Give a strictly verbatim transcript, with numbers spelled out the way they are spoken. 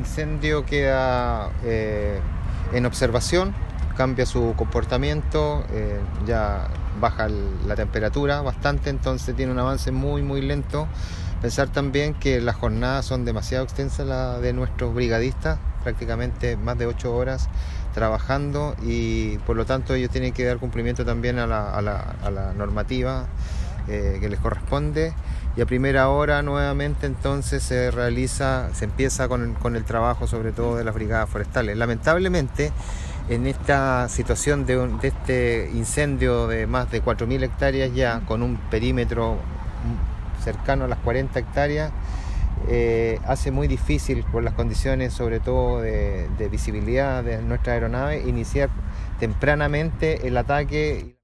incendio queda eh, en observación, cambia su comportamiento, eh, ya baja el, la temperatura bastante, entonces tiene un avance muy muy lento. Pensar también que las jornadas son demasiado extensas las de nuestros brigadistas, prácticamente más de ocho horas trabajando, y por lo tanto ellos tienen que dar cumplimiento también a la, a la, a la normativa eh, que les corresponde. Y a primera hora nuevamente entonces se realiza, se empieza con el, con el trabajo sobre todo de las brigadas forestales. Lamentablemente en esta situación de, un, de este incendio de más de cuatro mil hectáreas ya, con un perímetro cercano a las cuarenta hectáreas, eh, hace muy difícil por las condiciones sobre todo de, de visibilidad de nuestras aeronaves iniciar tempranamente el ataque.